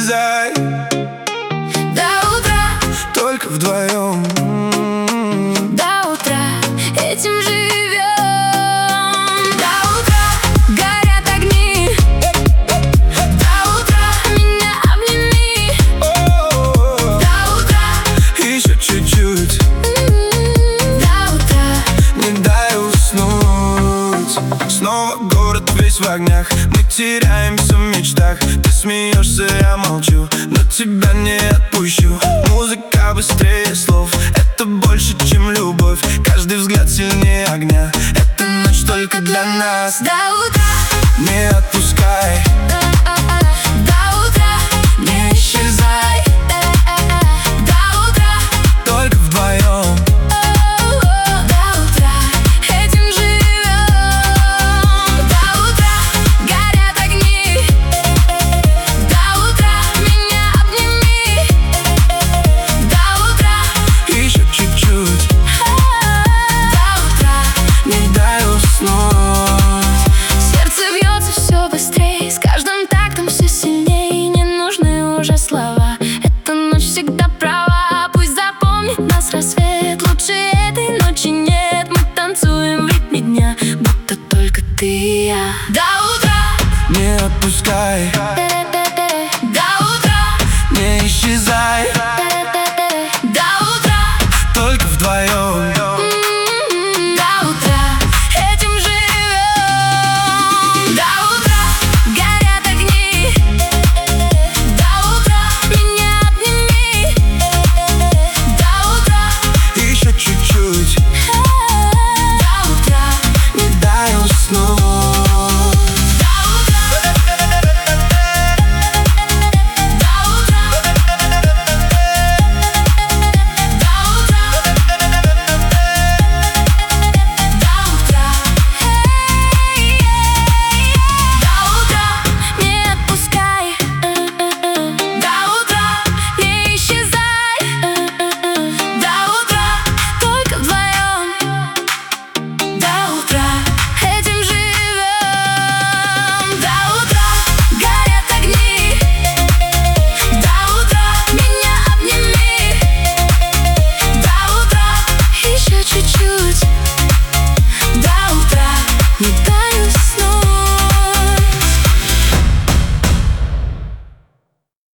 исчезай. До утра, Только вдвоем. до утра этим живем. До утра горят огни, до утра меня обними. До утра, Еще чуть-чуть, до утра. не дай уснуть. Снова город весь в огнях, мы теряемся в мечтах. Ты смеешься, я молчу, но тебя